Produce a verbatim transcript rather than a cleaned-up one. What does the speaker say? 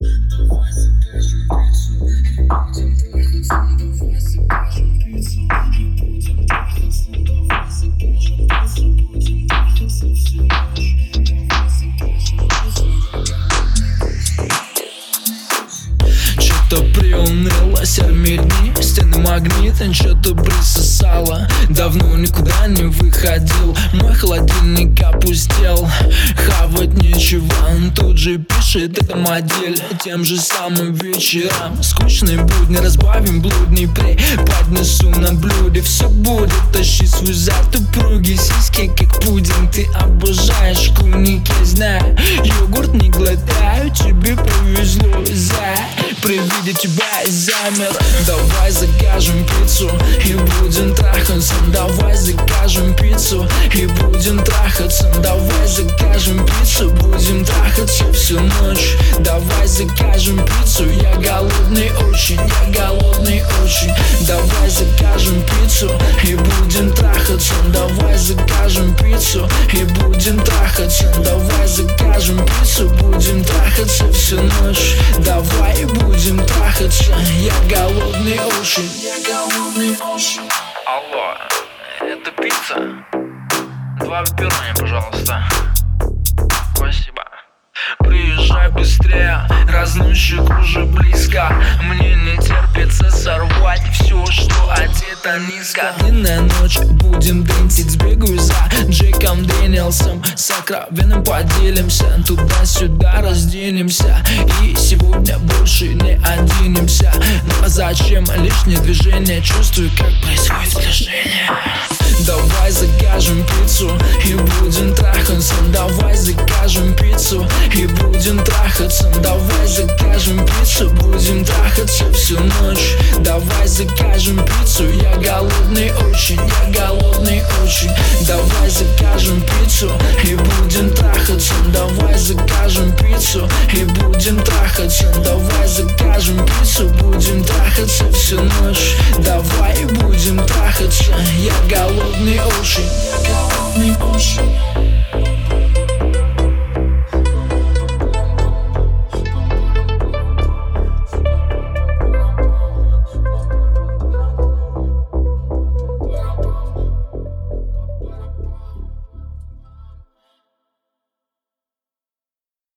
Что-то приуныло, серыми дни, стены магнитом, что-то присосало. Давно никуда не выходил, мой холодильник опустел. Хавать нечего, он тут же пишет, это модель. Тем же самым вечерам скучные будни разбавим блудный прей. Поднесу на блюде, все будет. Тащи свой зад, упругие сиськи, как пудинг. Ты обожаешь куники, знаю, йогурт не глотаю. Тебе повезло, за при виде тебя я замер. Давай закажем пиццу и будем трахаться. Давай закажем пиццу и будем трахаться. Давай закажем пиццу, будем трахаться всю ночь. Давай закажем пиццу, я голодный очень, я голодный очень. Давай закажем пиццу и будем трахаться. Давай закажем пиццу и будем трахаться. Давай закажем пиццу, будем трахаться всю ночь. Давай будем трахаться, я голодный очень, я голодный очень. Алло, это пицца? Два пепперони, пожалуйста. Спасибо. Приезжай быстрее, разносчик уже близко. Мне не терпится сорвать все, что одето низко. Длинная ночь, будем дринтить. Сбегаю за Джейком Дэниелсом, сокровенным поделимся. Туда-сюда разденемся и сегодня больше не оденемся. Ну а зачем лишнее движение? Чувствую, как происходит сближение. Давай закажем пиццу и будем трахаться. Давай закажем пиццу и будем трахаться. Давай закажем пиццу, будем трахаться всю ночь. Давай закажем пиццу, я голодный очень, я голодный очень. Давай закажем пиццу и будем трахаться. Давай закажем пиццу и будем трахаться. Давай закажем пиццу, будем трахаться всю ночь. Давай будем трахаться, я голодный очень, я голодный очень.